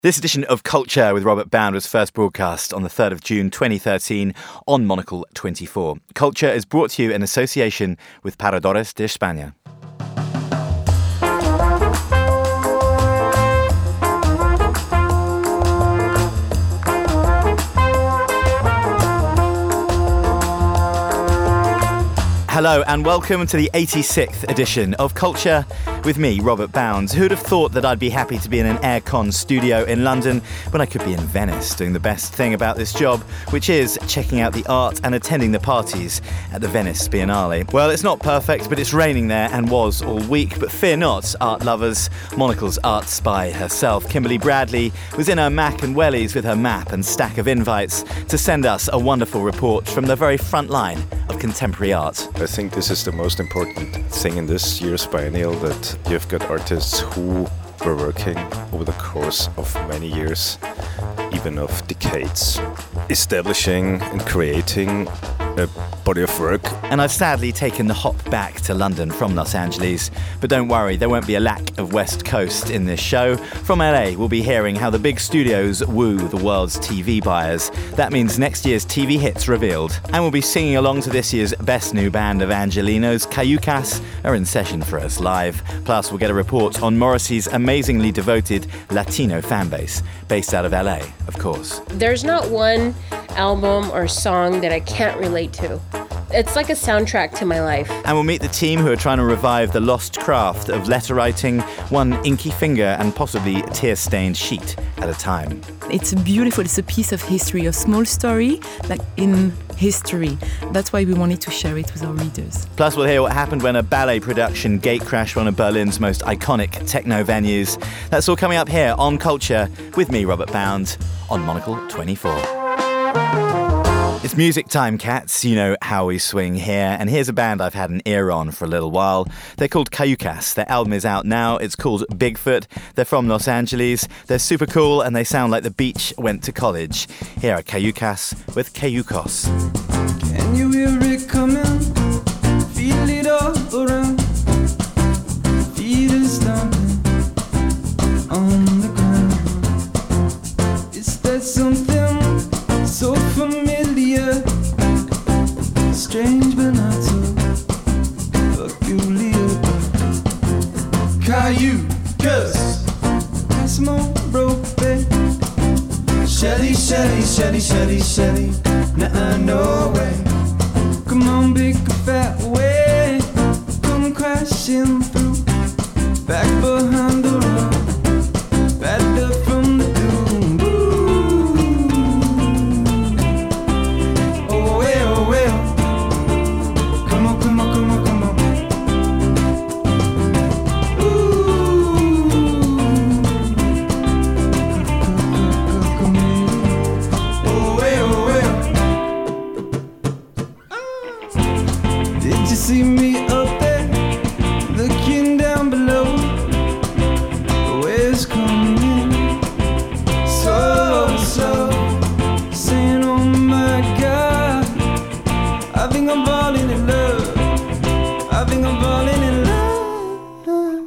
This edition of Culture with Robert Bound was first broadcast on the 3rd of June 2013 on Monocle 24. Culture is brought to you in association with Paradores de España. Hello and welcome to the 86th edition of Culture with me, Robert Bounds. Who'd have thought that I'd be happy to be in an aircon studio in London when I could be in Venice doing the best thing about this job, which is checking out the art and attending the parties at the Venice Biennale. Well, it's not perfect, but it's raining there and was all week. But fear not, art lovers. Monocle's art spy herself, Kimberly Bradley, was in her Mac and wellies with her map and stack of invites to send us a wonderful report from the very front line of contemporary art. I think this is the most important thing in this year's biennial, that you've got artists who were working over the course of many years, even of decades, establishing and creating a body of work. And I've sadly taken the hop back to London from Los Angeles, but don't worry, there won't be a lack of West Coast in this show. From LA, we'll be hearing how the big studios woo the world's TV buyers. That means next year's TV hits revealed. And we'll be singing along to this year's best new band of Angelinos. Cayucas are in session for us live. Plus, we'll get a report on Morrissey's amazingly devoted Latino fanbase, based out of LA, of course. There's not one album or song that I can't relate to. It's like a soundtrack to my life. And we'll meet the team who are trying to revive the lost craft of letter writing, one inky finger and possibly a tear-stained sheet at a time. It's beautiful. It's a piece of history, a small story, like in history. That's why we wanted to share it with our readers. Plus, we'll hear what happened when a ballet production gatecrashed one of Berlin's most iconic techno venues. That's all coming up here on Culture with me, Robert Bound, on Monocle 24. It's music time, cats. You know how we swing here. And here's a band I've had an ear on for a little while. They're called Cayucas. Their album is out now. It's called Bigfoot. They're from Los Angeles. They're super cool and they sound like the beach went to college. Here are Cayucas with Cayucos. Can you hear it coming? Feel it all around. Feet are stomping on the ground. Is that something so familiar? Strange but not so peculiar. Cayucas, that's more rope. Shelly, Shelly, Shelly, Shelly, Shelly. Nuh-uh, no way. Come on, big fat way. Come crashing through. Back behind the road. Bad luck from the doom. Oh, well. Come on, come on, come on, come on. Come on. Oh, well. Did you see me up there, looking down below? The waves coming in, so, saying, oh my God, I think I'm falling in love. I think I'm falling in love.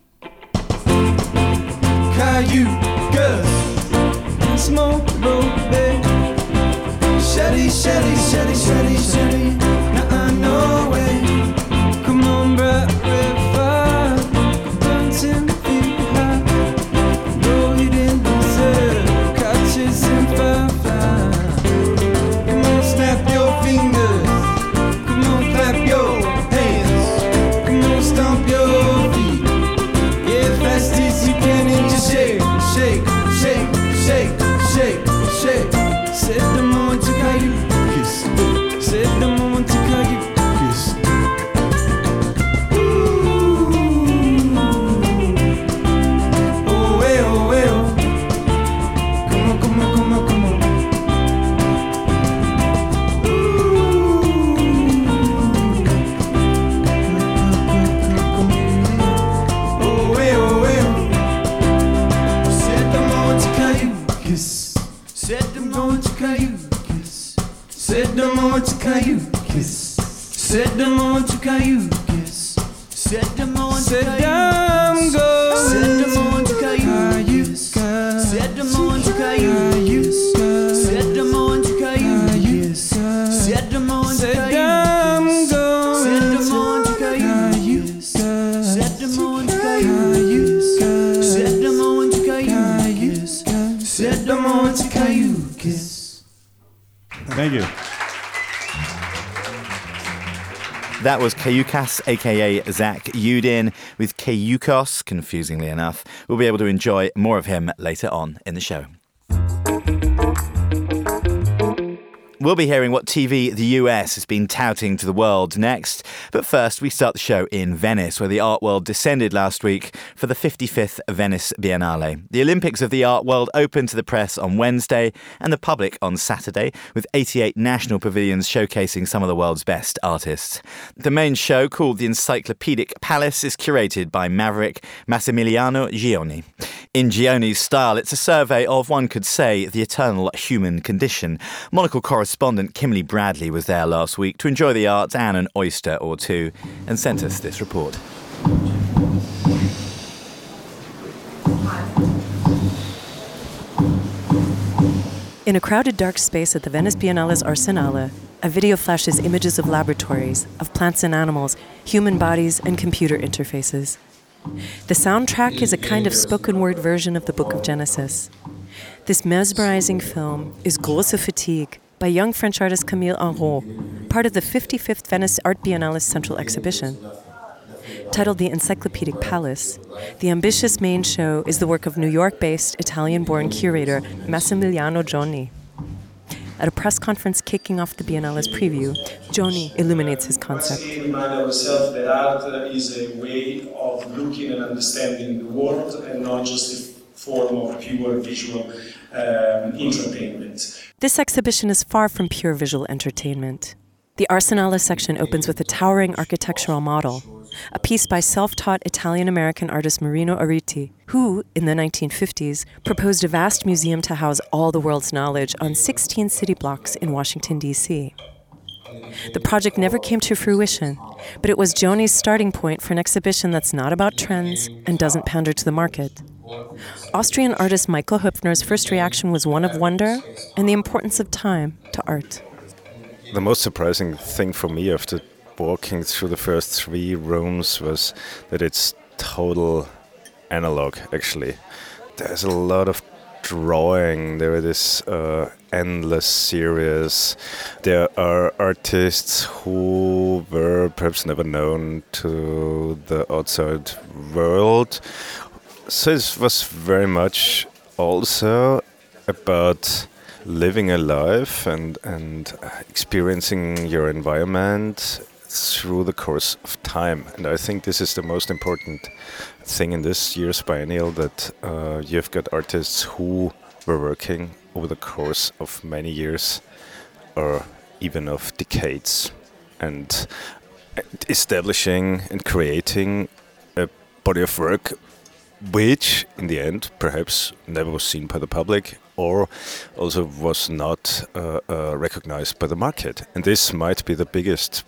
Cayucas, smoke rope, babe. Shelly, Shelly, Shelly, Shelly, Shelly. Nuh-uh, no way. Come on, bright red fire. Burn 10 feet high. No, you didn't deserve. Catches in firefly. Come on, snap your fingers. Come on, clap your hands. Come on, stomp your feet. Yeah, fast as you can and just shake, shake, shake, shake, shake, shake. Set the moment to Cayucas. Set the moment to Cayucas. Oh, well. Come on, come on, come on, come on. Oh, well. Set the moment to Cayucas. Set the moment to Cayucas. Set the moment to Cayucas. Set the moment to Cayucas. Set the moment to Cayucas. Set the moment to Cayucas. Set the moment Said I'm on to Cayucas. Thank you. That was Cayucas, aka Zach Udin, with Cayucos, confusingly enough. We'll be able to enjoy more of him later on in the show. We'll be hearing what TV the US has been touting to the world next. But first, we start the show in Venice, where the art world descended last week for the 55th Venice Biennale. The Olympics of the art world opened to the press on Wednesday and the public on Saturday, with 88 national pavilions showcasing some of the world's best artists. The main show, called the Encyclopedic Palace, is curated by maverick Massimiliano Gioni. In Gioni's style, it's a survey of, one could say, the eternal human condition. Monocle correspondent Kimberly Bradley was there last week to enjoy the arts and an oyster or two, and sent us this report. In a crowded dark space at the Venice Biennale's Arsenale, a video flashes images of laboratories, of plants and animals, human bodies, and computer interfaces. The soundtrack is a kind of spoken word version of the Book of Genesis. This mesmerizing film is Grosse Fatigue by young French artist Camille Henrot, part of the 55th Venice Art Biennale's central exhibition. Titled The Encyclopedic Palace, the ambitious main show is the work of New York-based, Italian-born curator Massimiliano Gioni. At a press conference kicking off the Biennale's preview, Gioni illuminates his concept. We remind ourselves that art is a way of looking and understanding the world and not just a form of pure visual entertainment. This exhibition is far from pure visual entertainment. The Arsenale section opens with a towering architectural model, a piece by self-taught Italian-American artist Marino Arriti, who, in the 1950s, proposed a vast museum to house all the world's knowledge on 16 city blocks in Washington, D.C. The project never came to fruition, but it was Gioni's starting point for an exhibition that's not about trends and doesn't pander to the market. Austrian artist Michael Höpfner's first reaction was one of wonder and the importance of time to art. The most surprising thing for me after walking through the first 3 rooms was that it's total analog, actually. There's a lot of drawing, there is this endless series. There are artists who were perhaps never known to the outside world. So it was very much also about living a life and experiencing your environment through the course of time. And I think this is the most important thing in this year's biennial, that you've got artists who were working over the course of many years or even of decades and establishing and creating a body of work which in the end perhaps never was seen by the public or also was not recognized by the market. And this might be the biggest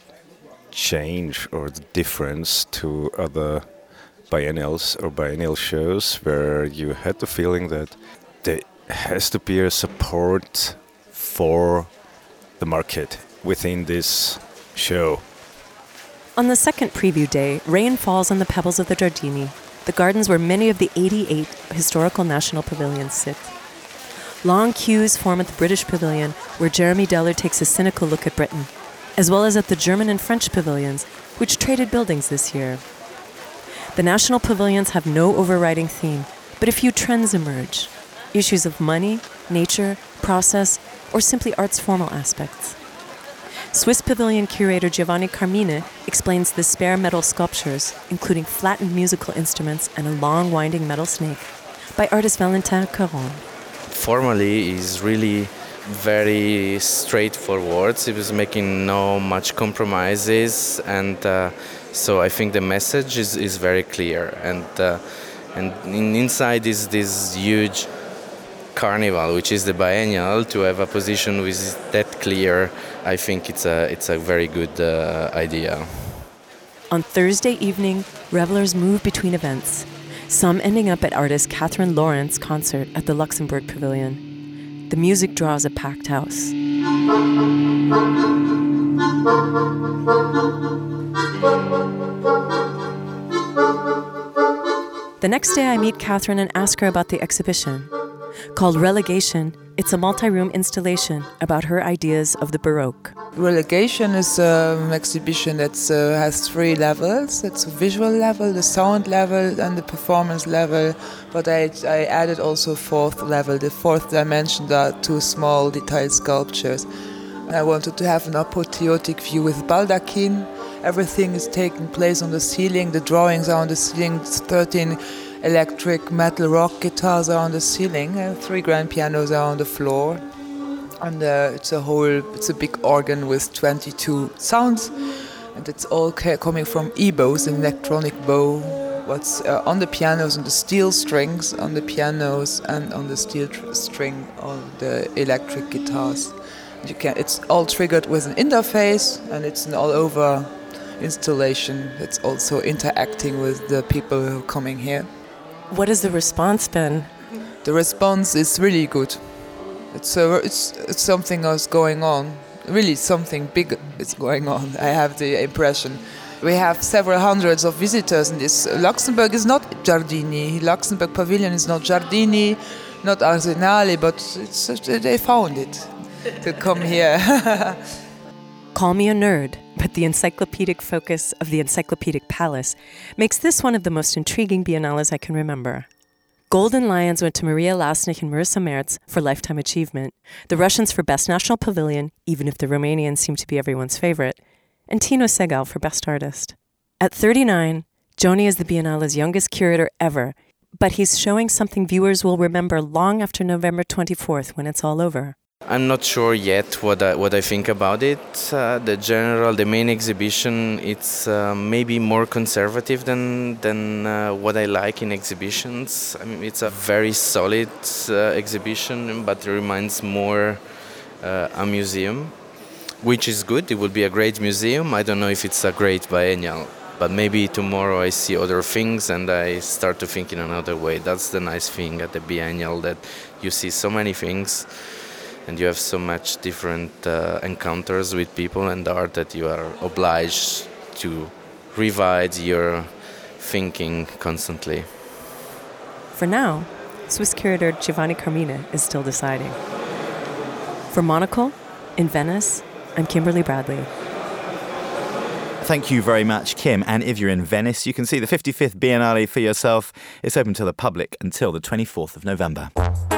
change or the difference to other biennials or biennial shows, where you had the feeling that there has to be a support for the market within this show. On the second preview day, rain falls on the pebbles of the Giardini, the gardens where many of the 88 historical national pavilions sit. Long queues form at the British Pavilion, where Jeremy Deller takes a cynical look at Britain, as well as at the German and French pavilions, which traded buildings this year. The national pavilions have no overriding theme, but a few trends emerge. Issues of money, nature, process, or simply art's formal aspects. Swiss pavilion curator Giovanni Carmine explains the spare metal sculptures, including flattened musical instruments and a long winding metal snake, by artist Valentin Caron. Formally is really very straightforward. It was making no much compromises, and so I think the message is very clear. And inside is this huge carnival, which is the biennial. To have a position which is that clear, I think it's a very good idea. On Thursday evening, revelers move between events, some ending up at artist Catherine Lawrence's concert at the Luxembourg Pavilion. The music draws a packed house. The next day I meet Catherine and ask her about the exhibition. Called Relegation, it's a multi-room installation about her ideas of the Baroque. Relegation is an exhibition that has 3 levels. It's a visual level, the sound level, and the performance level. But I added also a 4th level. The 4th dimension are 2 small detailed sculptures. I wanted to have an apotheotic view with baldachin. Everything is taking place on the ceiling. The drawings are on the ceiling. 13 electric metal rock guitars are on the ceiling. 3 grand pianos are on the floor. And it's a big organ with 22 sounds. And it's all coming from e-bows, an electronic bow. What's on the pianos and the steel strings on the pianos and on the steel string on the electric guitars. It's all triggered with an interface, and it's an all-over installation. It's also interacting with the people who are coming here. What has the response been? The response is really good. It's something else going on. Really, something big is going on. I have the impression. We have several hundreds of visitors in this. Luxembourg is not Giardini. Luxembourg Pavilion is not Giardini, not Arsenale, but they found it to come here. Call me a nerd, but the encyclopedic focus of the Encyclopedic Palace makes this one of the most intriguing biennales I can remember. Golden Lions went to Maria Lasnik and Marissa Merz for Lifetime Achievement, the Russians for Best National Pavilion, even if the Romanians seem to be everyone's favorite, and Tino Segal for Best Artist. At 39, Joni is the Biennale's youngest curator ever, but he's showing something viewers will remember long after November 24th when it's all over. I'm not sure yet what I think about it. The main exhibition, it's maybe more conservative than what I like in exhibitions. I mean, it's a very solid exhibition, but it reminds more a museum, which is good. It would be a great museum. I don't know if it's a great biennial, but maybe tomorrow I see other things and I start to think in another way. That's the nice thing at the biennial, that you see so many things. And you have so much different encounters with people and art that you are obliged to revise your thinking constantly. For now, Swiss curator Giovanni Carmine is still deciding. For Monocle, in Venice, I'm Kimberly Bradley. Thank you very much, Kim. And if you're in Venice, you can see the 55th Biennale for yourself. It's open to the public until the 24th of November.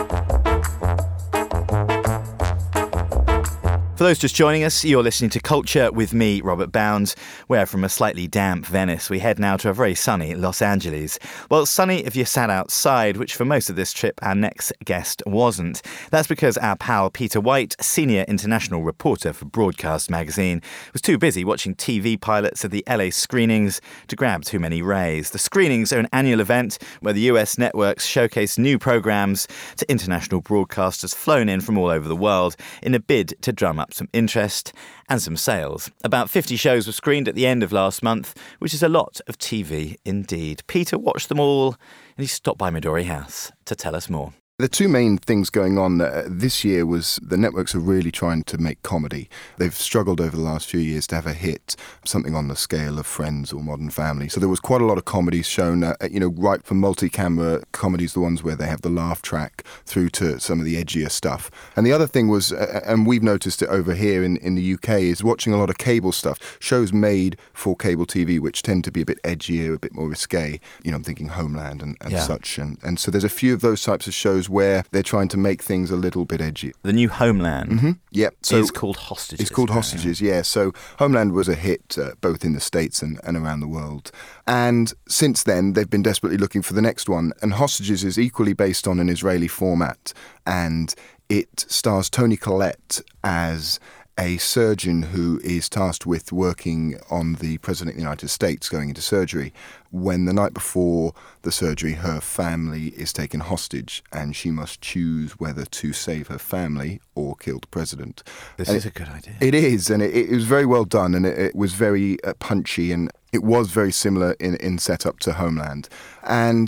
For those just joining us, you're listening to Culture with me, Robert Bounds, where from a slightly damp Venice, we head now to a very sunny Los Angeles. Well, sunny if you sat outside, which for most of this trip, our next guest wasn't. That's because our pal Peter White, senior international reporter for Broadcast magazine, was too busy watching TV pilots of the LA screenings to grab too many rays. The screenings are an annual event where the US networks showcase new programs to international broadcasters flown in from all over the world in a bid to drum up some interest and some sales. About 50 shows were screened at the end of last month, which is a lot of TV indeed. Peter watched them all and he stopped by Midori House to tell us more. The two main things going on this year was the networks are really trying to make comedy. They've struggled over the last few years to have a hit, something on the scale of Friends or Modern Family. So there was quite a lot of comedies shown, right from multi-camera comedies, the ones where they have the laugh track, through to some of the edgier stuff. And the other thing was, and we've noticed it over here in the UK, is watching a lot of cable stuff, shows made for cable TV, which tend to be a bit edgier, a bit more risque. I'm thinking Homeland and such. And so there's a few of those types of shows where they're trying to make things a little bit edgy. The new Homeland is called Hostages. It's called Hostages, yeah. So Homeland was a hit both in the States and around the world. And since then, they've been desperately looking for the next one. And Hostages is equally based on an Israeli format. And it stars Toni Collette as a surgeon who is tasked with working on the President of the United States going into surgery, when the night before the surgery her family is taken hostage and she must choose whether to save her family or kill the president. This is a good idea. It is, and it was very well done, and it was very punchy, and it was very similar in setup to Homeland. And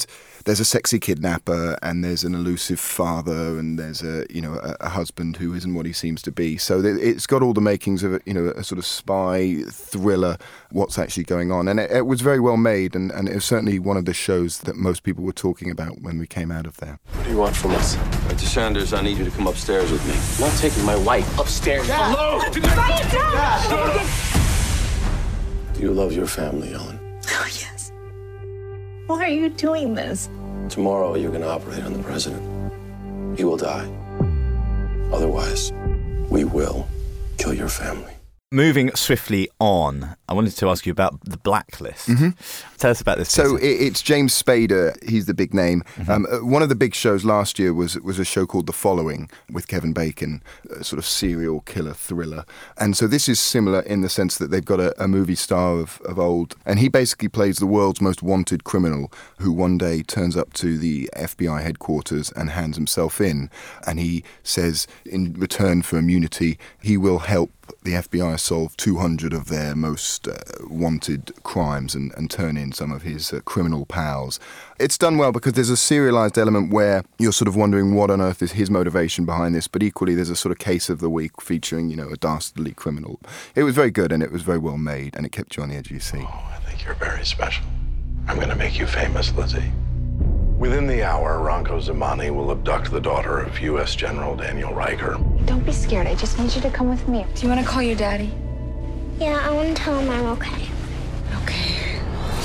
there's a sexy kidnapper and there's an elusive father and there's a husband who isn't what he seems to be. So it's got all the makings of a sort of spy thriller, what's actually going on. And it was very well made, and it was certainly one of the shows that most people were talking about when we came out of there. What do you want from us? Mr. Sanders, I need you to come upstairs with me. I'm not taking my wife upstairs. Dad. Hello? Dad. Do you love your family, Ellen? Oh, yes. Why are you doing this? Tomorrow you're going to operate on the president. He will die. Otherwise, we will kill your family. Moving swiftly on, I wanted to ask you about The Blacklist. Tell us about this. So it's James Spader. He's the big name. One of the big shows last year was a show called The Following with Kevin Bacon, a sort of serial killer thriller. And so this is similar in the sense that they've got a movie star of old, and he basically plays the world's most wanted criminal who one day turns up to the FBI headquarters and hands himself in. And he says in return for immunity, he will help the FBI solve 200 of their most wanted crimes and turn in some of his criminal pals. It's done well because there's a serialised element where you're sort of wondering what on earth is his motivation behind this, but equally there's a sort of case of the week featuring, a dastardly criminal. It was very good and it was very well made and it kept you on the edge of your seat. Oh, I think you're very special. I'm going to make you famous, Lizzie. Within the hour, Ranko Zamani will abduct the daughter of U.S. General Daniel Riker. Don't be scared. I just need you to come with me. Do you want to call your daddy? Yeah, I want to tell him I'm okay. Okay.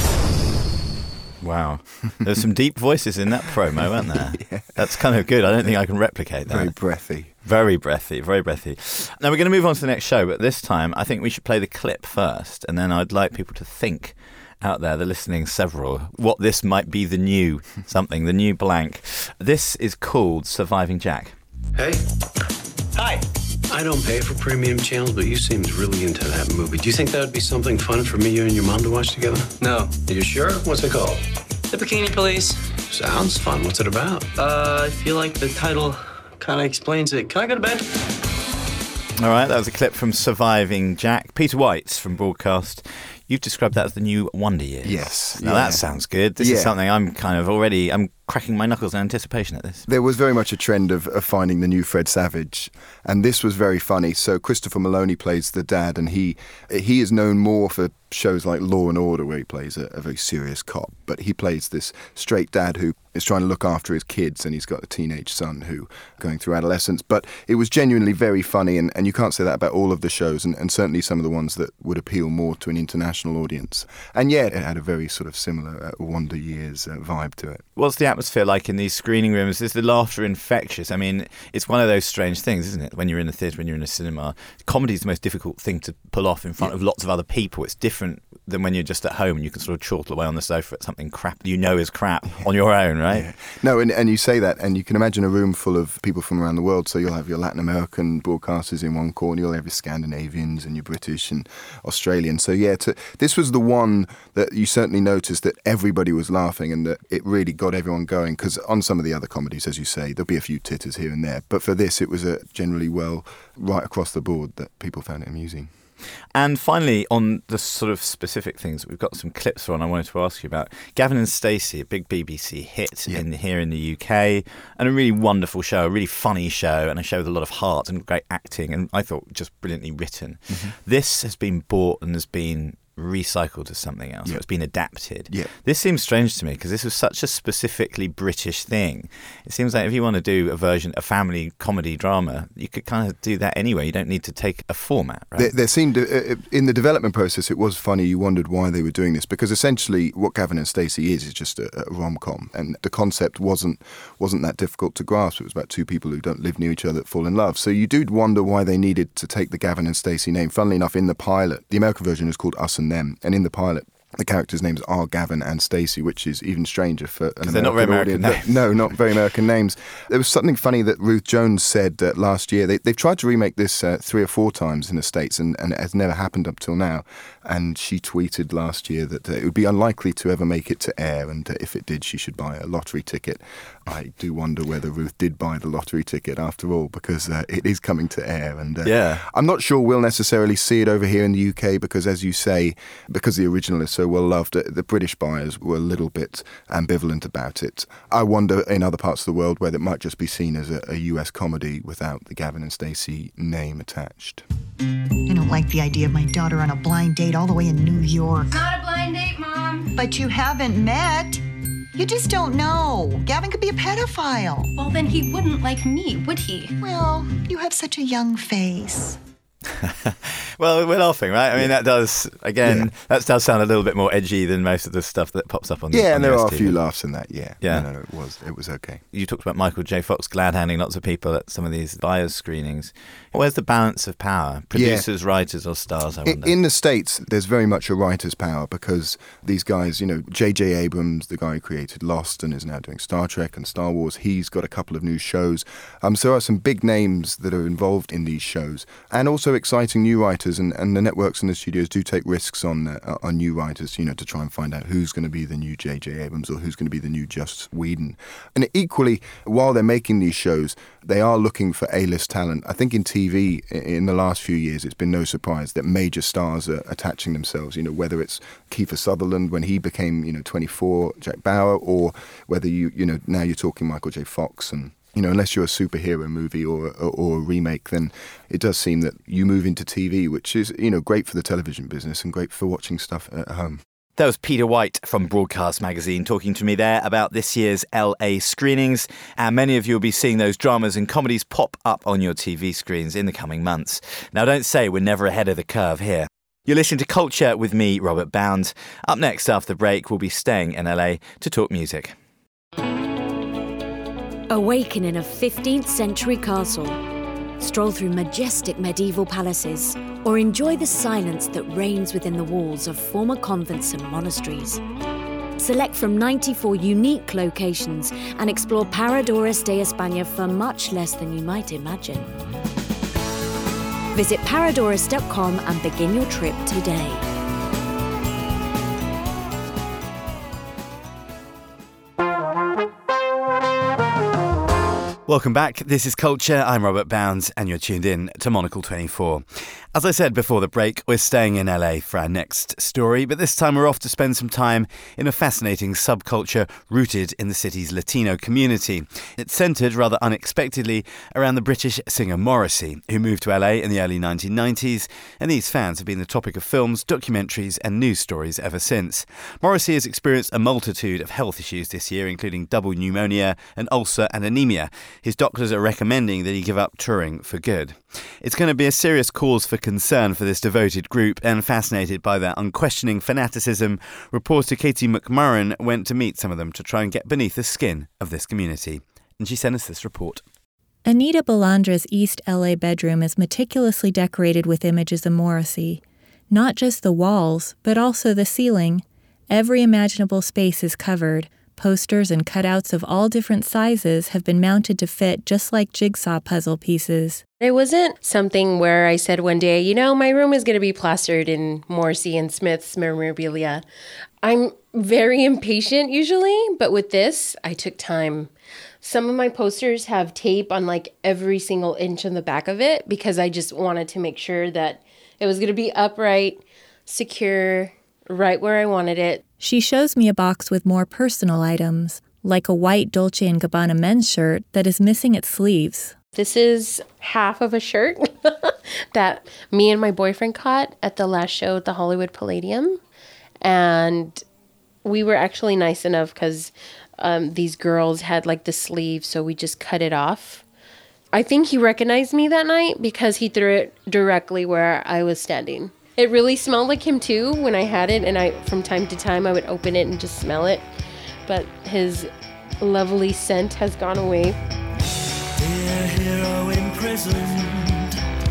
Wow. There's some deep voices in that promo, weren't there? Yeah. That's kind of good. I don't think I can replicate that. Very breathy. Very breathy, very breathy. Now we're going to move on to the next show, but this time I think we should play the clip first, and then I'd like people to think out there, they're listening several, what this might be the new something, the new blank. This is called Surviving Jack. Hey. Hi. I don't pay for premium channels, but you seemed really into that movie. Do you think that would be something fun for me, you and your mom to watch together? No. Are you sure? What's it called? The Bikini Police. Sounds fun. What's it about? I feel like the title kind of explains it. Can I go to bed? All right, that was a clip from Surviving Jack. Peter White from Broadcast. You've described that as the new Wonder Years. Yes. Now that sounds good. This is something I'm cracking my knuckles in anticipation at this. There was very much a trend of finding the new Fred Savage, and this was very funny. So Christopher Maloney plays the dad, and he is known more for shows like Law and Order, where he plays a very serious cop, but he plays this straight dad who is trying to look after his kids, and he's got a teenage son who going through adolescence. But it was genuinely very funny, and you can't say that about all of the shows, and certainly some of the ones that would appeal more to an international audience. And yet it had a very sort of similar Wonder Years vibe to it. What's the atmosphere like in these screening rooms? Is the laughter infectious? I mean, it's one of those strange things, isn't it? When you're in a theatre, when you're in a cinema, comedy is the most difficult thing to pull off in front of lots of other people. It's different than when you're just at home and you can sort of chortle away on the sofa at something crap is crap on your own, right? Yeah. No, and you say that, and you can imagine a room full of people from around the world. So you'll have your Latin American broadcasters in one corner, you'll have your Scandinavians and your British and Australian. So this was the one that you certainly noticed that everybody was laughing and that it really got everyone going, because on some of the other comedies, as you say, there'll be a few titters here and there. But for this, it was generally right across the board that people found it amusing. And finally, on the sort of specific things that we've got some clips on, I wanted to ask you about Gavin and Stacey, a big BBC hit here in the UK, and a really wonderful show, a really funny show, and a show with a lot of heart and great acting, and I thought just brilliantly written. Mm-hmm. This has been bought and has been recycled as something else. It's been adapted. This seems strange to me because this was such a specifically British thing. It seems like if you want to do a family comedy drama, you could kind of do that anyway. You don't need to take a format, right? There seemed in the development process, it was funny. You wondered why they were doing this, because essentially what Gavin and Stacey is just a rom-com, and the concept wasn't that difficult to grasp. It was about two people who don't live near each other that fall in love. So you do wonder why they needed to take the Gavin and Stacey name. Funnily enough, in the pilot, the American version is called Us and Them, and in the pilot, the characters' names are Gavin and Stacey, which is even stranger for an American they're not very American names. No, not very American names. There was something funny that Ruth Jones said last year. They've tried to remake this 3 or 4 times in the States, and it has never happened up till now. And she tweeted last year that it would be unlikely to ever make it to air, and if it did, she should buy a lottery ticket. I do wonder whether Ruth did buy the lottery ticket after all, because it is coming to air. And I'm not sure we'll necessarily see it over here in the UK, because, as you say, because the original is so so well loved. The British buyers were a little bit ambivalent about it. I wonder in other parts of the world whether it might just be seen as a US comedy without the Gavin and Stacey name attached. I don't like the idea of my daughter on a blind date all the way in New York. Not a blind date, Mom. But you haven't met. You just don't know. Gavin could be a pedophile. Well, then he wouldn't like me, would he? Well, you have such a young face. Well, we're laughing, right? I mean, that does, again, that does sound a little bit more edgy than most of the stuff that pops up on the and there are a TV. few laughs in that, yeah. Yeah. No, it was okay. You talked about Michael J. Fox glad-handing lots of people at some of these buyers' screenings. Where's the balance of power? Producers, writers, or stars, I wonder? In the States, there's very much a writer's power because these guys, J.J. Abrams, the guy who created Lost and is now doing Star Trek and Star Wars, he's got a couple of new shows. So there are some big names that are involved in these shows, and also exciting new writers, and the networks and the studios do take risks on new writers, to try and find out who's going to be the new J.J. Abrams or who's going to be the new Joss Whedon. And equally, while they're making these shows, they are looking for A-list talent. I think in TV, in the last few years, it's been no surprise that major stars are attaching themselves, whether it's Kiefer Sutherland when he became, 24, Jack Bauer, or whether now you're talking Michael J. Fox and unless you're a superhero movie or a remake, then it does seem that you move into TV, which is, great for the television business and great for watching stuff at home. That was Peter White from Broadcast Magazine talking to me there about this year's LA screenings. And many of you will be seeing those dramas and comedies pop up on your TV screens in the coming months. Now, don't say we're never ahead of the curve here. You're listening to Culture with me, Robert Bounds. Up next after the break, we'll be staying in LA to talk music. Awaken in a 15th century castle, stroll through majestic medieval palaces, or enjoy the silence that reigns within the walls of former convents and monasteries. Select from 94 unique locations and explore Paradores de España for much less than you might imagine. Visit paradores.com and begin your trip today. Welcome back. This is Culture. I'm Robert Bounds, and you're tuned in to Monocle 24. As I said before the break, we're staying in LA for our next story, but this time we're off to spend some time in a fascinating subculture rooted in the city's Latino community. It's centred, rather unexpectedly, around the British singer Morrissey, who moved to LA in the early 1990s, and these fans have been the topic of films, documentaries and news stories ever since. Morrissey has experienced a multitude of health issues this year, including double pneumonia, an ulcer and anemia. His doctors are recommending that he give up touring for good. It's going to be a serious cause for concern for this devoted group, and fascinated by their unquestioning fanaticism, reporter Katie McMurran went to meet some of them to try and get beneath the skin of this community. And she sent us this report. Anita Balandra's East LA bedroom is meticulously decorated with images of Morrissey. Not just the walls, but also the ceiling. Every imaginable space is covered. Posters and cutouts of all different sizes have been mounted to fit just like jigsaw puzzle pieces. It wasn't something where I said one day, my room is going to be plastered in Morrissey and Smith's memorabilia. I'm very impatient usually, but with this, I took time. Some of my posters have tape on every single inch on the back of it because I just wanted to make sure that it was going to be upright, secure, right where I wanted it. She shows me a box with more personal items, like a white Dolce & Gabbana men's shirt that is missing its sleeves. This is half of a shirt that me and my boyfriend caught at the last show at the Hollywood Palladium. And we were actually nice enough because these girls had the sleeve, so we just cut it off. I think he recognized me that night because he threw it directly where I was standing. It really smelled like him too when I had it, and from time to time I would open it and just smell it. But his lovely scent has gone away. Dear hero imprisoned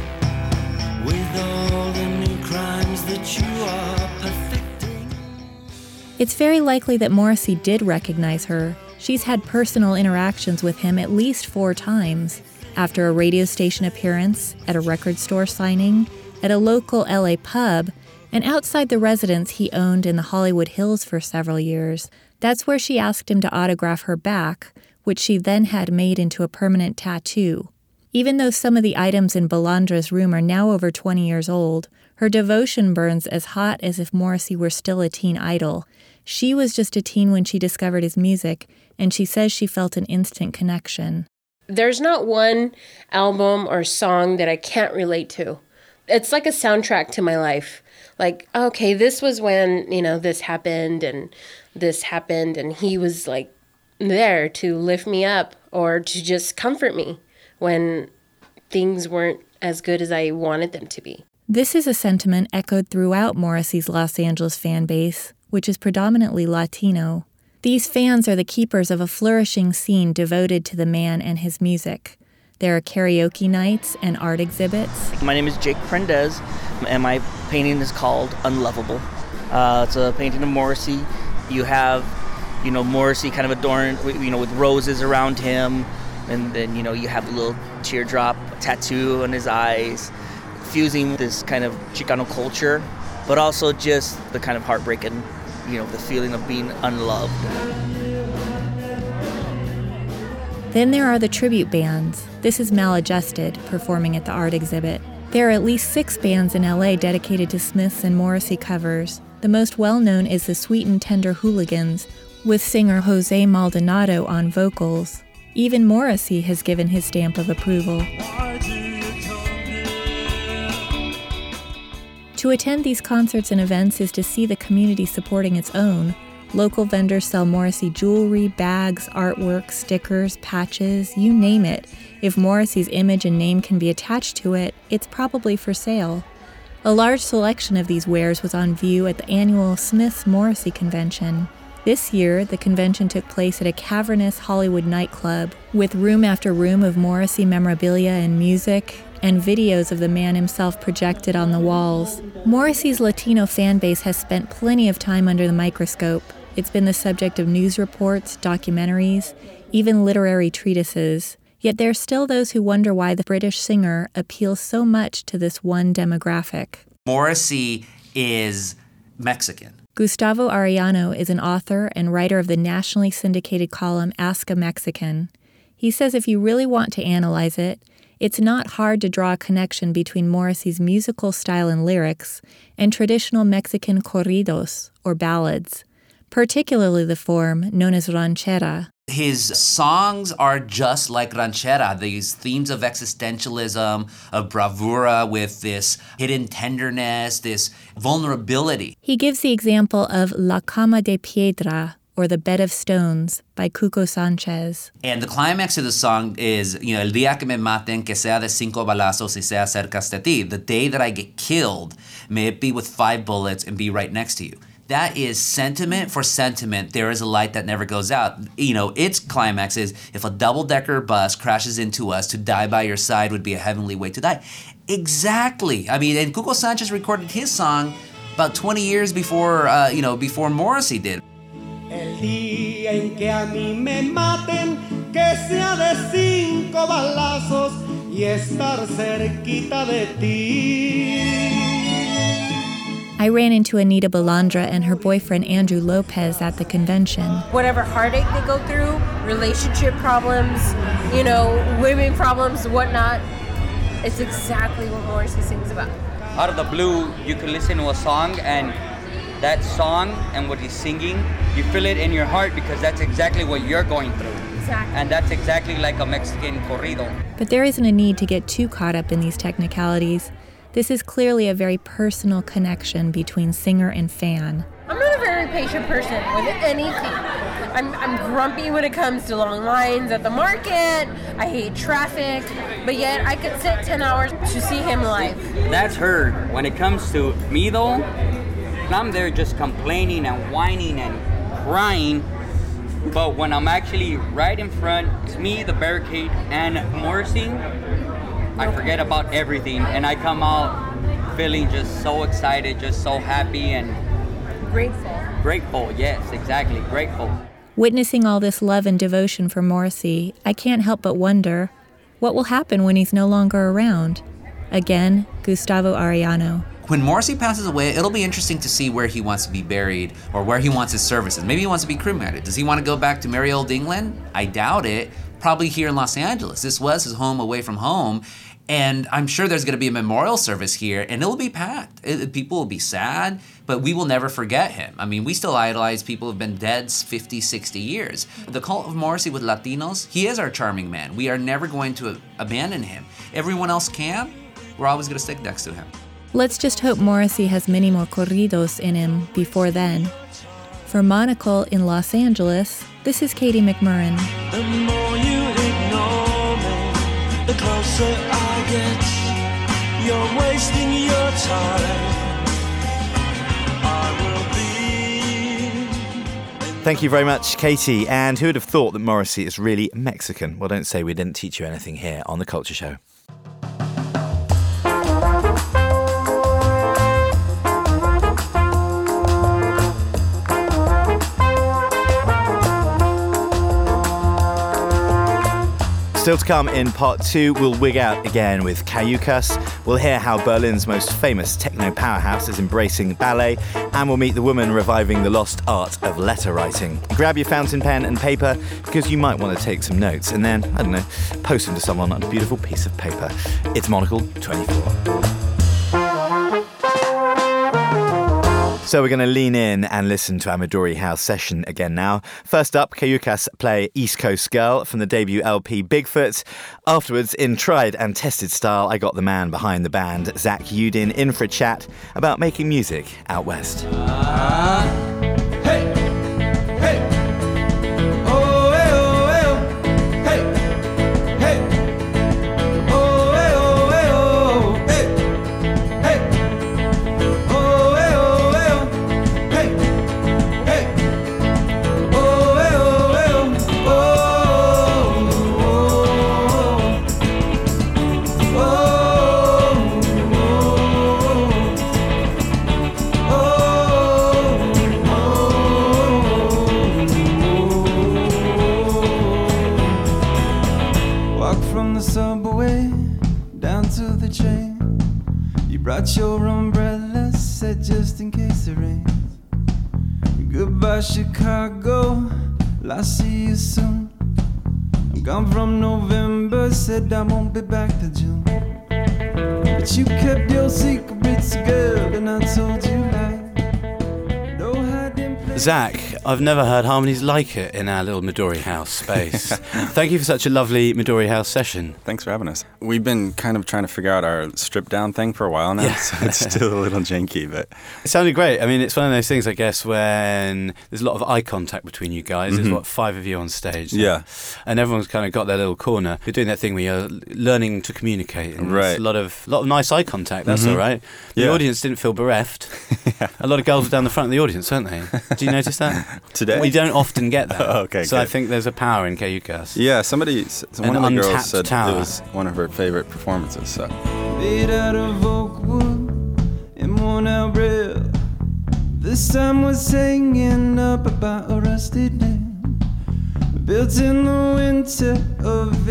with all the new crimes that you are perfecting. It's very likely that Morrissey did recognize her. She's had personal interactions with him at least 4 times. After a radio station appearance, at a record store signing, at a local LA pub, and outside the residence he owned in the Hollywood Hills for several years. That's where she asked him to autograph her back, which she then had made into a permanent tattoo. Even though some of the items in Balandra's room are now over 20 years old, Her devotion burns as hot as if Morrissey were still a teen idol. She was just a teen when she discovered his music, and she says she felt an instant connection. There's not one album or song that I can't relate to. It's like a soundtrack to my life. Like, okay, this was when, this happened, and he was like there to lift me up or to just comfort me when things weren't as good as I wanted them to be. This is a sentiment echoed throughout Morrissey's Los Angeles fan base, which is predominantly Latino. These fans are the keepers of a flourishing scene devoted to the man and his music. There are karaoke nights and art exhibits. My name is Jake Prendez, and my painting is called Unlovable. It's a painting of Morrissey. You have, Morrissey kind of adorned, with roses around him, and then, you have a little teardrop tattoo on his eyes, fusing this kind of Chicano culture, but also just the kind of heartbreaking, the feeling of being unloved. Then there are the tribute bands. This is Maladjusted, performing at the art exhibit. There are at least 6 bands in LA dedicated to Smiths and Morrissey covers. The most well-known is the Sweet and Tender Hooligans, with singer Jose Maldonado on vocals. Even Morrissey has given his stamp of approval. To attend these concerts and events is to see the community supporting its own. Local vendors sell Morrissey jewelry, bags, artwork, stickers, patches, you name it. If Morrissey's image and name can be attached to it, it's probably for sale. A large selection of these wares was on view at the annual Smiths Morrissey convention. This year, the convention took place at a cavernous Hollywood nightclub, with room after room of Morrissey memorabilia and music, and videos of the man himself projected on the walls. Morrissey's Latino fan base has spent plenty of time under the microscope. It's been the subject of news reports, documentaries, even literary treatises. Yet there are still those who wonder why the British singer appeals so much to this one demographic. Morrissey is Mexican. Gustavo Arellano is an author and writer of the nationally syndicated column Ask a Mexican. He says if you really want to analyze it, it's not hard to draw a connection between Morrissey's musical style and lyrics and traditional Mexican corridos, or ballads, particularly the form known as ranchera. His songs are just like ranchera, these themes of existentialism, of bravura with this hidden tenderness, this vulnerability. He gives the example of La Cama de Piedra, or The Bed of Stones, by Cuco Sanchez. And the climax of the song is, el día que me maten, que sea de 5 balazos y sea cerca de ti. The day that I get killed, may it be with 5 bullets and be right next to you. That is sentiment for sentiment. There is a light that never goes out. Its climax is, if a double-decker bus crashes into us, to die by your side would be a heavenly way to die. Exactly. I mean, and Cuco Sanchez recorded his song about 20 years before, before Morrissey did. El día en que a mí me maten, que sea de 5 balazos y estar cerquita de ti. I ran into Anita Balandra and her boyfriend Andrew Lopez at the convention. Whatever heartache they go through, relationship problems, women problems, whatnot, it's exactly what Morrissey sings about. Out of the blue, you can listen to a song, and that song and what he's singing, you feel it in your heart because that's exactly what you're going through. Exactly. And that's exactly like a Mexican corrido. But there isn't a need to get too caught up in these technicalities. This is clearly a very personal connection between singer and fan. I'm not a very patient person with anything. I'm grumpy when it comes to long lines at the market. I hate traffic, but yet I could sit 10 hours to see him live. That's her. When it comes to me though, I'm there just complaining and whining and crying. But when I'm actually right in front, it's me, the barricade, and Morrissey, I forget about everything, and I come out feeling just so excited, just so happy and grateful. Grateful, yes, exactly, grateful. Witnessing all this love and devotion for Morrissey, I can't help but wonder, what will happen when he's no longer around? Again, Gustavo Arellano. When Morrissey passes away, it'll be interesting to see where he wants to be buried or where he wants his services. Maybe he wants to be cremated. Does he want to go back to merry old England? I doubt it. probably here in Los Angeles. This was his home away from home. And I'm sure there's going to be a memorial service here, and it'll be packed. People will be sad, but we will never forget him. I mean, we still idolize people who've been dead 50, 60 years. The cult of Morrissey with Latinos, he is our charming man. We are never going to abandon him. Everyone else can. We're always going to stick next to him. Let's just hope Morrissey has many more corridos in him before then. For Monocle in Los Angeles, this is Katie McMurrin. The more you ignore me, the closer I get. You're wasting your time. I will be. Thank you very much, Katie. And who would have thought that Morrissey is really Mexican? Well, don't say we didn't teach you anything here on The Culture Show. Still to come in part 2, we'll wig out again with Cayucas. We'll hear how Berlin's most famous techno powerhouse is embracing ballet, and we'll meet the woman reviving the lost art of letter writing. Grab your fountain pen and paper, because you might want to take some notes, and then, I don't know, post them to someone on a beautiful piece of paper. It's Monocle 24. So we're going to lean in and listen to our Midori House session again now. First up, Cayucas play East Coast Girl from the debut LP Bigfoot. Afterwards, in tried and tested style, I got the man behind the band, Zach Udin, in for a chat about making music out west. Hey, hey, oh, hey, oh, hey, oh, hey, hey, oh, hey, oh, hey, oh, hey, hey, oh, hey, oh, hey, oh, hey, hey, oh, hey, oh, hey, Walk from the subway down to the train. You brought your umbrella, said just in case it rains. Goodbye Chicago, I'll see you soon. I'm gone from November, said I won't be back till June. But you kept your secrets, girl, and I told you lies. No hiding place. Zach, I've never heard harmonies like it in our little Midori House space. Thank you for such a lovely Midori House session. Thanks for having us. We've been kind of trying to figure out our strip down thing for a while now, so it's still a little janky, but it sounded great. I mean, it's one of those things, I guess, when there's a lot of eye contact between you guys. There's, 5 of you on stage? Yeah. And everyone's kind of got their little corner. You're doing that thing where you're learning to communicate. And right. There's a lot of nice eye contact, that's all right. The audience didn't feel bereft. A lot of girls were down the front of the audience, weren't they? Did you notice that? Today? We don't often get that. Okay, so good. I think there's a power in Cayucas. yeah, one of the girls said tower. it was one of her favorite performances, so. Made out of oak wood and worn out rail. This time was hanging up about a rusty nail. Built in the winter of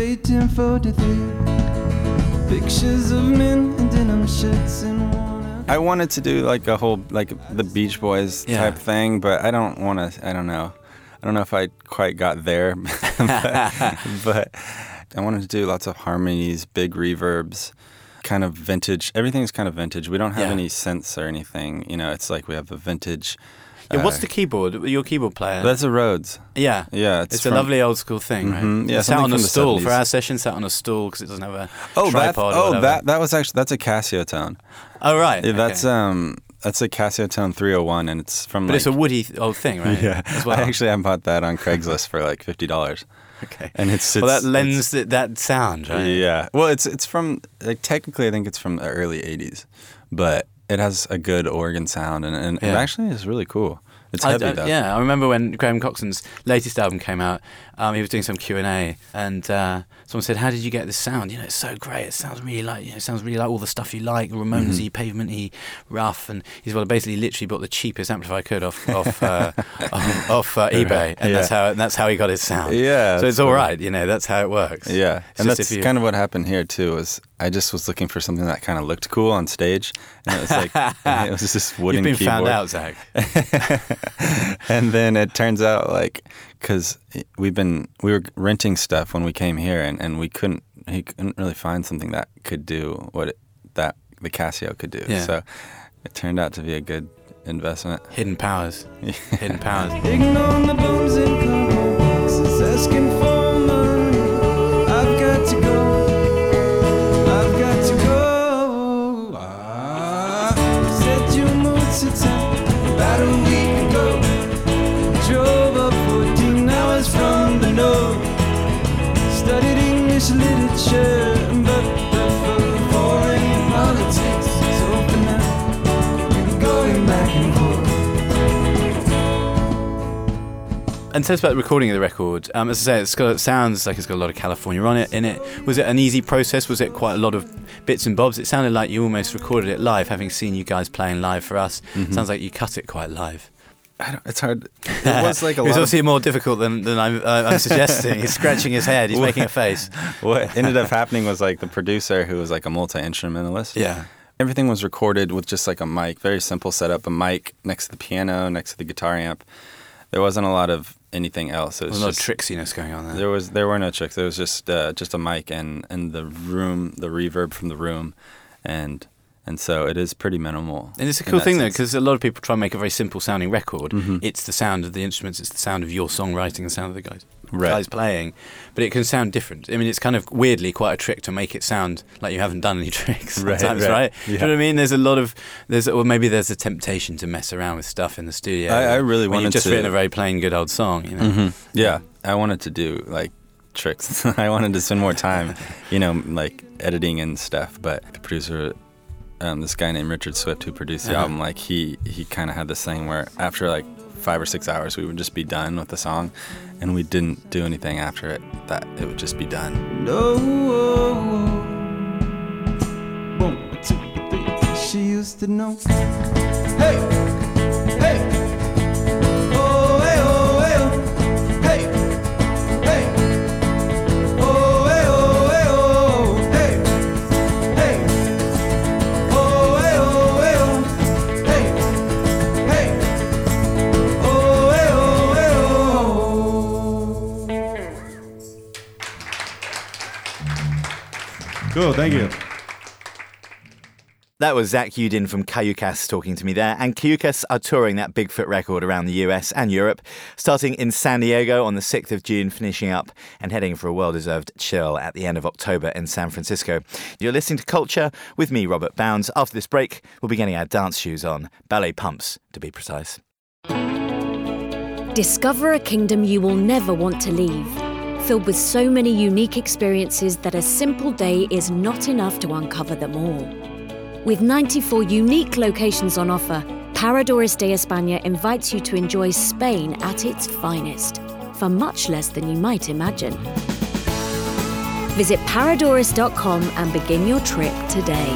1843. Pictures of men in denim shirts and worn out. I wanted to do like a whole, like the Beach Boys type thing, but I don't know. I don't know if I quite got there, but I wanted to do lots of harmonies, big reverbs, kind of vintage. Everything's kind of vintage. We don't have any synths or anything. You know, it's like we have a vintage. Yeah, what's the keyboard? Your keyboard player? That's a Rhodes. Yeah. Yeah. It's a lovely old school thing, right? Yeah, sat on a stool. 70s. For our session, sat on a stool because it doesn't have a tripod or whatever. That was actually, that's a Casio tone. Oh, right. Yeah, okay. That's a Casio Tone 301, and it's from. But it's a woody old thing, right? Yeah. As well. I bought that on Craigslist for like $50. Okay. And it's that lends that sound, right? Yeah. Well, it's from, like, technically I think it's from the early '80s, but it has a good organ sound, and it actually is really cool. It's heavy though. Yeah, I remember when Graham Coxon's latest album came out. He was doing some Q&A, and someone said, "How did you get this sound? You know, it's so great. It sounds really like all the stuff you like, Ramones-y, Pavement-y, rough." And he's basically literally bought the cheapest amplifier I could off eBay, and that's how he got his sound. Yeah. So it's all right. You know, that's how it works. Yeah, and that's kind of what happened here too. Was I just was looking for something that kind of looked cool on stage, and it was like it was this wooden keyboard. You've been keyboard. found out, Zach. And then it turns out like because we were renting stuff when we came here, and he couldn't really find something that could do that the Casio could do. Yeah. So it turned out to be a good investment. Hidden powers. Hidden powers. Ignoring the bums in car boxes, asking for money. I've got to go. I've got to go. Said you moved to town about a week ago. Drove up 14 hours from the north. Studied English literature, but prefer foreign politics. So for now, you're going back and forth. And tell us about the recording of the record. As I say, it sounds like it's got a lot of California in it. Was it an easy process? Was it quite a lot of bits and bobs? It sounded like you almost recorded it live, having seen you guys playing live for us. Mm-hmm. Sounds like you cut it quite live. It's hard. It was like a lot. It was obviously more difficult than I'm suggesting. He's scratching his head. He's making a face. What ended up happening was like the producer, who was like a multi-instrumentalist. Yeah. Everything was recorded with just like a mic, very simple setup, a mic next to the piano, next to the guitar amp. There wasn't a lot of anything else. There was no tricksiness going on there. There were no tricks. There was just a mic and the room, the reverb from the room, and so it is pretty minimal. And it's a cool thing, though, because a lot of people try and make a very simple sounding record. Mm-hmm. It's the sound of the instruments, it's the sound of your songwriting, the sound of the guys playing. But it can sound different. I mean, it's kind of weirdly quite a trick to make it sound like you haven't done any tricks sometimes, right? Yeah. Do you know what I mean? There's a lot of, or maybe there's a temptation to mess around with stuff in the studio. I really wanted to. You've just written a very plain, good old song, you know? Mm-hmm. Yeah, I wanted to do like tricks. I wanted to spend more time, like editing and stuff. But the producer, this guy named Richard Swift, who produced the album, like he kind of had this thing where after like 5 or 6 hours we would just be done with the song, and we didn't do anything after it, that it would just be done. No, boom, 2, 3. She used to know. Hey, hey, oh, hey, oh, hey, oh, hey, hey, oh, hey, oh, hey, oh, hey, hey, oh, hey, oh, hey, oh, hey, hey, oh, hey, oh, hey, oh. Cool, thank you. That was Zach Udin from Cayucas talking to me there. And Cayucas are touring that Bigfoot record around the US and Europe, starting in San Diego on the 6th of June, finishing up and heading for a well-deserved chill at the end of October in San Francisco. You're listening to Culture with me, Robert Bounds. After this break, we'll be getting our dance shoes on. Ballet pumps, to be precise. Discover a kingdom you will never want to leave, filled with so many unique experiences that a simple day is not enough to uncover them all. With 94 unique locations on offer, Paradores de España invites you to enjoy Spain at its finest, for much less than you might imagine. Visit paradores.com and begin your trip today.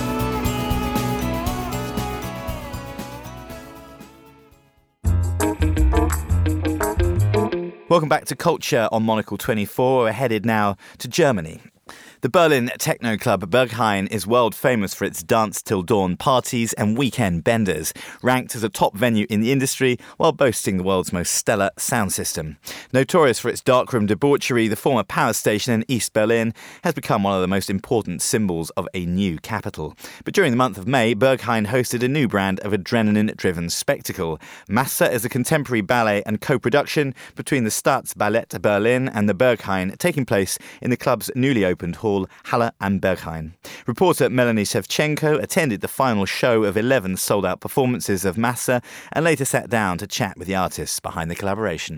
Welcome back to Culture on Monocle 24. We're headed now to Germany. The Berlin techno club Berghain is world famous for its dance till dawn parties and weekend benders, ranked as a top venue in the industry while boasting the world's most stellar sound system. Notorious for its darkroom debauchery, the former power station in East Berlin has become one of the most important symbols of a new capital. But during the month of May, Berghain hosted a new brand of adrenaline-driven spectacle. Masse is a contemporary ballet and co-production between the Staatsballett Berlin and the Berghain, taking place in the club's newly opened hall, Halle am Berghain. Reporter Melanie Shevchenko attended the final show of 11 sold-out performances of Masse and later sat down to chat with the artists behind the collaboration.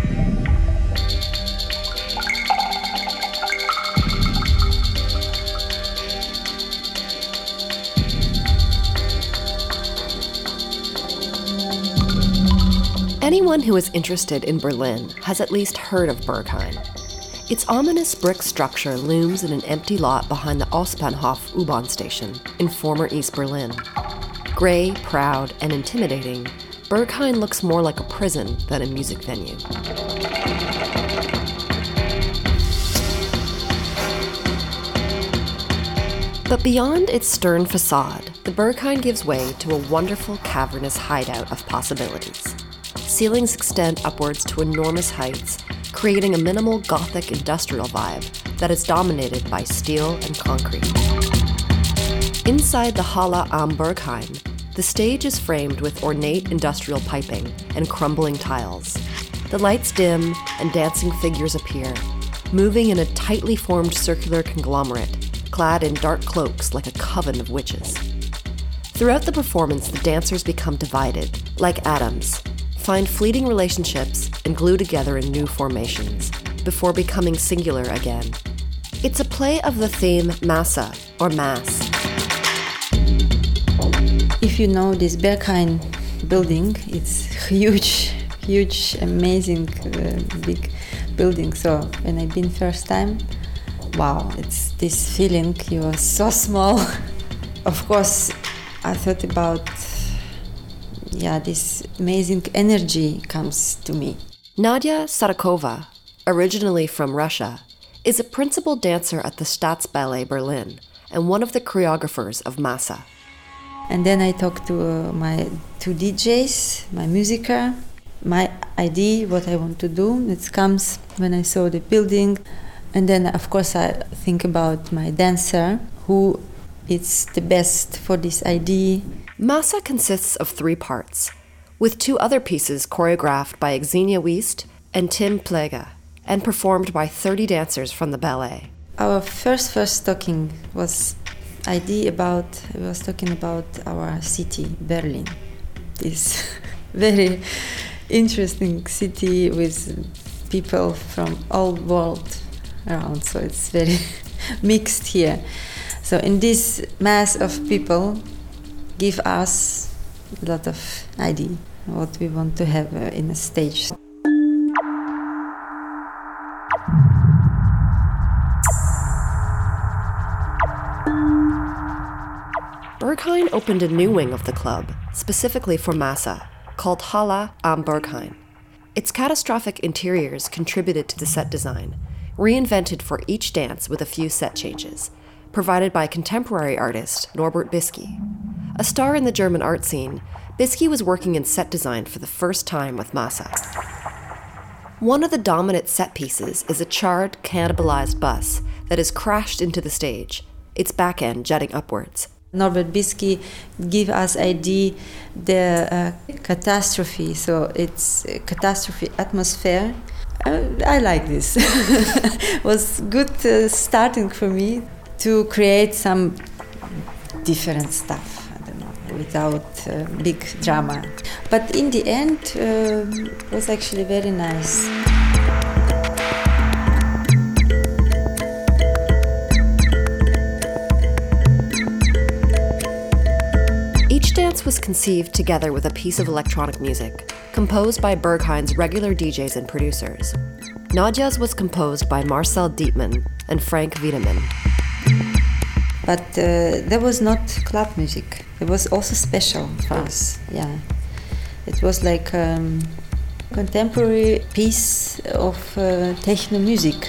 Anyone who is interested in Berlin has at least heard of Berghain. Its ominous brick structure looms in an empty lot behind the Ostbahnhof U-Bahn station in former East Berlin. Gray, proud, and intimidating, Berghain looks more like a prison than a music venue. But beyond its stern facade, the Berghain gives way to a wonderful cavernous hideout of possibilities. ceilings extend upwards to enormous heights, creating a minimal Gothic industrial vibe that is dominated by steel and concrete. Inside the Halle am Berghain, the stage is framed with ornate industrial piping and crumbling tiles. The lights dim and dancing figures appear, moving in a tightly formed circular conglomerate, clad in dark cloaks like a coven of witches. Throughout the performance, the dancers become divided, like atoms, find fleeting relationships, and glue together in new formations, before becoming singular again. It's a play of the theme Massa, or mass. If you know this Berghain building, it's huge, amazing, big building. So when I've been first time, wow, it's this feeling, you are so small. Of course, I thought about, this amazing energy comes to me. Nadia Sadakova, originally from Russia, is a principal dancer at the Staatsballet Berlin and one of the choreographers of Massa. And then I talked to my two DJs, my musiker, my idea, what I want to do. It comes when I saw the building. And then, of course, I think about my dancer, who is the best for this idea. Massa consists of 3 parts, with 2 other pieces choreographed by Xenia Wiest and Tim Pleger, and performed by 30 dancers from the ballet. Our first talking was talking about our city, Berlin. This very interesting city with people from all world around, so it's very mixed here. So in this mass of people give us a lot of idea what we want to have in a stage. Berghain opened a new wing of the club, specifically for Massa, called Halle am Berghain. Its catastrophic interiors contributed to the set design, reinvented for each dance with a few set changes, provided by contemporary artist Norbert Bisky. A star in the German art scene, Bisky was working in set design for the first time with Massa. One of the dominant set pieces is a charred, cannibalized bus that has crashed into the stage, its back end jutting upwards. Norbert Bisky give us idea the catastrophe, so it's a catastrophe atmosphere. I like this. It was good starting for me to create some different stuff, I don't know, without big drama. But in the end, it was actually very nice. Each dance was conceived together with a piece of electronic music, composed by Berghain's regular DJs and producers. Nadia's was composed by Marcel Dietmann and Frank Wiedemann. But there was not club music. It was also special for us, yeah. It was like contemporary piece of techno music.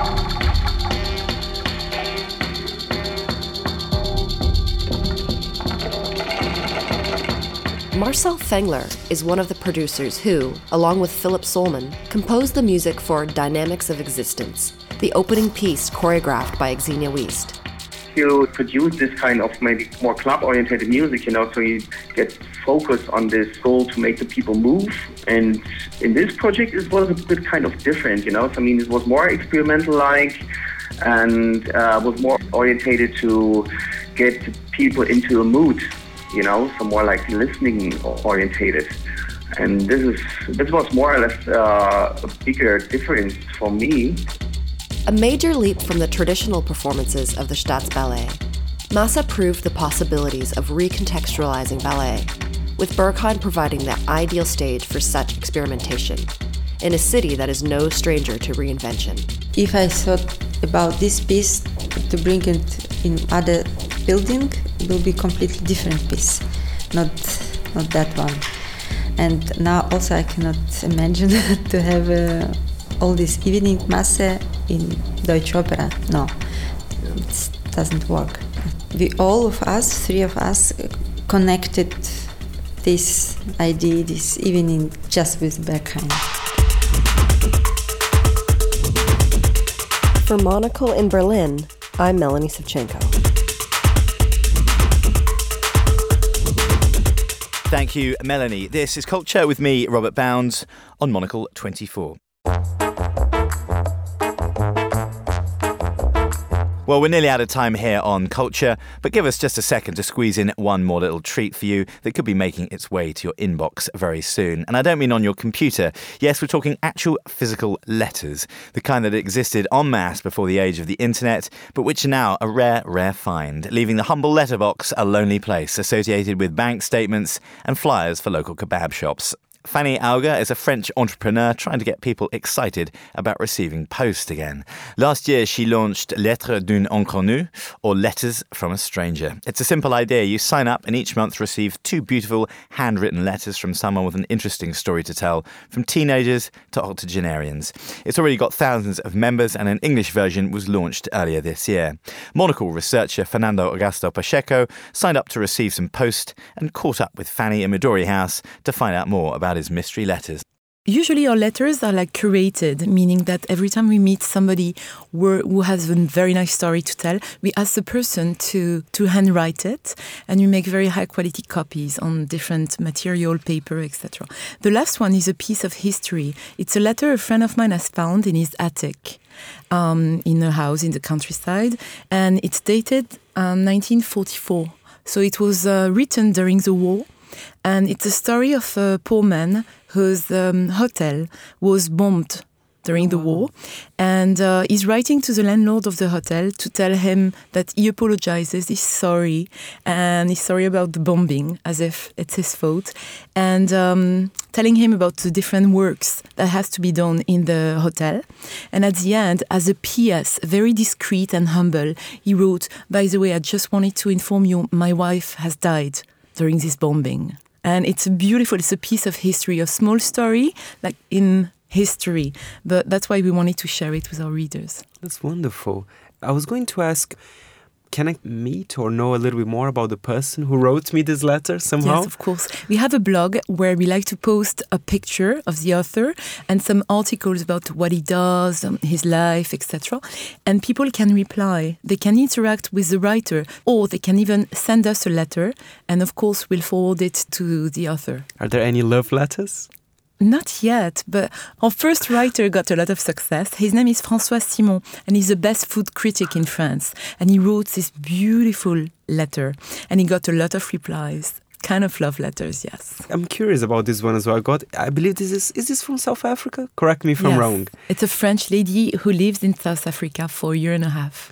Marcel Fengler is one of the producers who, along with Philip Solman, composed the music for Dynamics of Existence, the opening piece choreographed by Xenia Wiest. You produce this kind of maybe more club-oriented music, so you get focused on this goal to make the people move. And in this project, it was a bit kind of different, it was more experimental-like and was more orientated to get people into a mood. So more like listening orientated. And this was more or less a bigger difference for me. A major leap from the traditional performances of the Staatsballet, Massa proved the possibilities of recontextualizing ballet, with Berghain providing the ideal stage for such experimentation, in a city that is no stranger to reinvention. If I thought about this piece, to bring it in other building, it will be completely different piece, not that one. And now also I cannot imagine to have all this evening Masse in Deutsche Opera. No, it doesn't work. We all of us, 3 of us, connected this idea this evening just with Berkheim. For Monocle in Berlin, I'm Melanie Savchenko. Thank you, Melanie. This is Culture with me, Robert Bounds, on Monocle 24. Well, we're nearly out of time here on Culture, but give us just a second to squeeze in one more little treat for you that could be making its way to your inbox very soon. And I don't mean on your computer. Yes, we're talking actual physical letters, the kind that existed en masse before the age of the internet, but which are now a rare, rare find, leaving the humble letterbox a lonely place associated with bank statements and flyers for local kebab shops. Fanny Auger is a French entrepreneur trying to get people excited about receiving post again. Last year, she launched Lettres d'une inconnue, or Letters from a Stranger. It's a simple idea. You sign up and each month receive 2 beautiful handwritten letters from someone with an interesting story to tell, from teenagers to octogenarians. It's already got thousands of members and an English version was launched earlier this year. Monocle researcher Fernando Augusto Pacheco signed up to receive some post and caught up with Fanny in Midori House to find out more about his mystery letters. Usually our letters are like curated, meaning that every time we meet somebody who has a very nice story to tell, we ask the person to handwrite it, and we make very high quality copies on different material, paper, etc. The last one is a piece of history. It's a letter a friend of mine has found in his attic, in a house in the countryside, and it's dated 1944. So it was written during the war. And it's a story of a poor man whose hotel was bombed during the war. And he's writing to the landlord of the hotel to tell him that he apologizes, he's sorry, and he's sorry about the bombing, as if it's his fault. And telling him about the different works that has to be done in the hotel. And at the end, as a PS, very discreet and humble, he wrote, "By the way, I just wanted to inform you, my wife has died during this bombing." And it's a piece of history, a small story, like in history. But that's why we wanted to share it with our readers. That's wonderful. I was going to ask, can I meet or know a little bit more about the person who wrote me this letter somehow? Yes, of course. We have a blog where we like to post a picture of the author and some articles about what he does, his life, etc. And people can reply. They can interact with the writer, or they can even send us a letter. And of course, we'll forward it to the author. Are there any love letters? Not yet, but our first writer got a lot of success. His name is François Simon, and he's the best food critic in France. And he wrote this beautiful letter, and he got a lot of replies. Kind of love letters, yes. I'm curious about this one as well. I believe is this from South Africa? Correct me if I'm wrong. It's a French lady who lives in South Africa for a year and a half.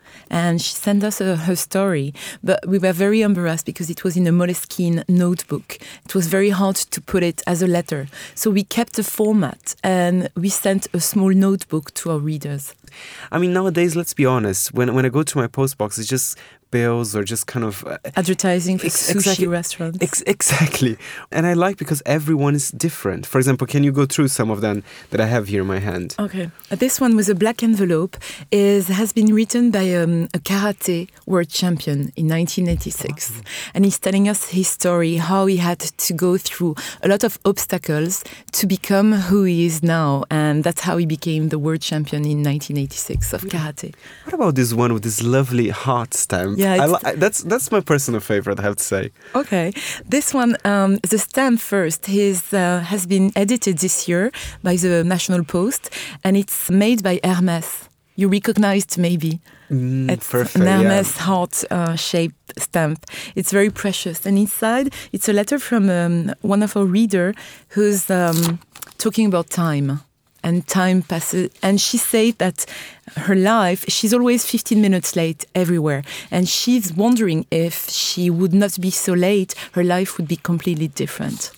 And she sent us her story, but we were very embarrassed because it was in a Moleskine notebook. It was very hard to put it as a letter. So we kept the format and we sent a small notebook to our readers. I mean, nowadays, let's be honest, when I go to my post box, it's just bills or just kind of advertising for sushi restaurants. Exactly. And I like because everyone is different. For example, can you go through some of them that I have here in my hand? Okay. This one with a black envelope has been written by a karate world champion in 1986. Wow. And he's telling us his story, how he had to go through a lot of obstacles to become who he is now. And that's how he became the world champion in 1986 of karate. What about this one with this lovely heart stamp? Yeah, that's my personal favorite, I have to say. Okay. This one, the stamp first, has been edited this year by the National Post, and it's made by Hermès. You recognized maybe. It's perfect, an Hermès heart-shaped stamp. It's very precious. And inside, it's a letter from one of our readers who's talking about time. And time passes. And she said that her life, she's always 15 minutes late everywhere. And she's wondering if she would not be so late, her life would be completely different.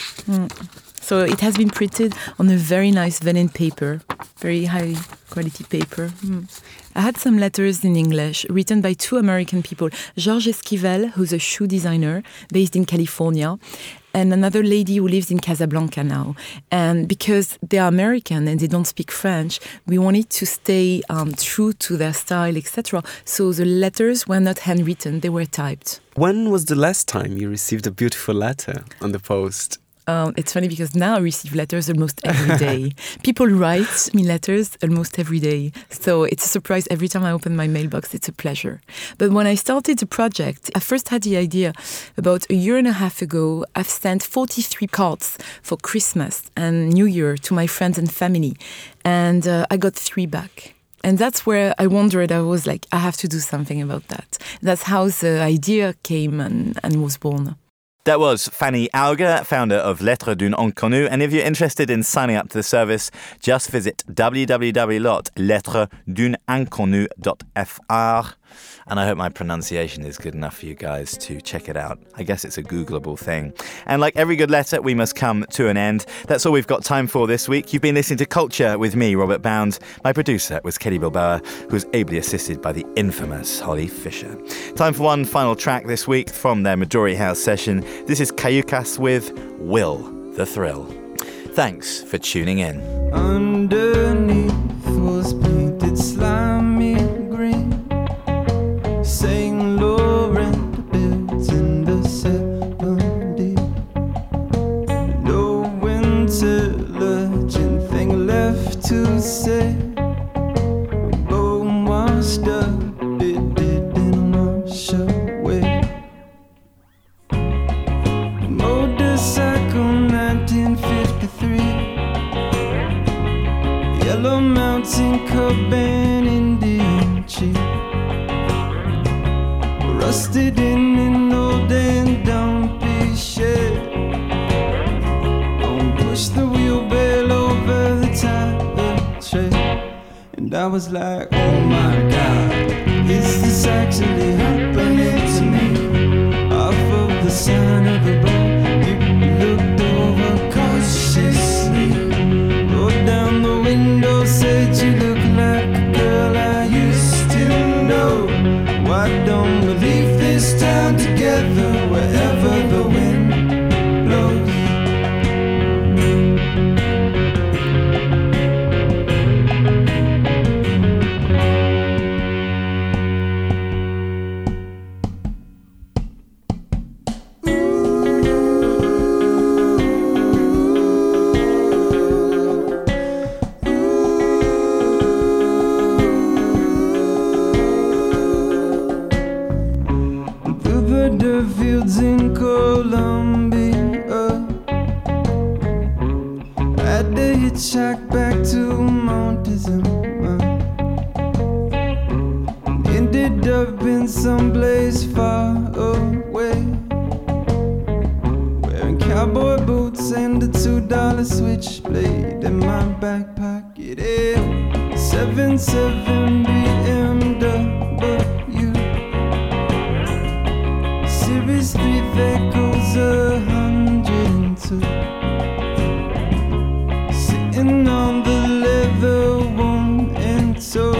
So it has been printed on a very nice vellum paper, very high quality paper. I had some letters in English written by 2 American people, Georges Esquivel, who's a shoe designer based in California, and another lady who lives in Casablanca now. And because they are American and they don't speak French, we wanted to stay true to their style, etc. So the letters were not handwritten, they were typed. When was the last time you received a beautiful letter on the post? It's funny because now I receive letters almost every day. People write me letters almost every day. So it's a surprise every time I open my mailbox. It's a pleasure. But when I started the project, I first had the idea about a year and a half ago. I've sent 43 cards for Christmas and New Year to my friends and family. And I got 3 back. And that's where I wondered, I was like, I have to do something about that. That's how the idea came and was born. That was Fanny Auger, founder of Lettres d'une Inconnue. And if you're interested in signing up to the service, just visit www.lettresduneinconnue.fr. And I hope my pronunciation is good enough for you guys to check it out. I guess it's a Googleable thing. And like every good letter, we must come to an end. That's all we've got time for this week. You've been listening to Culture with me, Robert Bounds. My producer was Kelly Bilbao, who was ably assisted by the infamous Holly Fisher. Time for one final track this week from their Midori House session. This is Cayucas with Will the Thrill. Thanks for tuning in. Underneath was painted slimy green, St. Laurent builds in the 70s. No intelligent thing left to say. Bone washed up, it didn't wash away. Motorcycle 1953, Yellow Mountain Cobain Indian Chief, rusted in an old and dumpy shed. Don't push the wheelbarrow over the tire tread. And I was like, oh my God, is this actually happening to me? Off of the side of the road, you looked over cautiously, rolled down the window, said you look like a girl I used to know. Why don't we leave this town together wherever the wind blows? The fields in Colombia, had to hitchhike back to Montezuma. Ended up in someplace far away, wearing cowboy boots and a $2 switchblade in my back pocket. 77 BMW Series 3 that goes 102, sitting on the leather 1 and 2.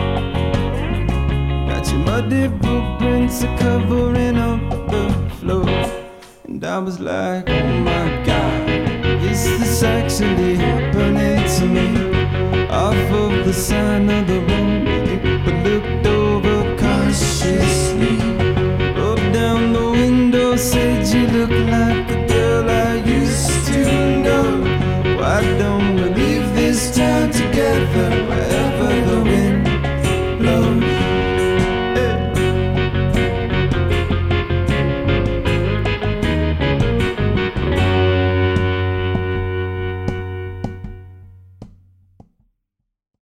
Got your muddy footprints covering up the floor. And I was like, oh my God, is this actually happening to me? Off of the side of the road, but looked over cautiously, rolled down the window, said you look like a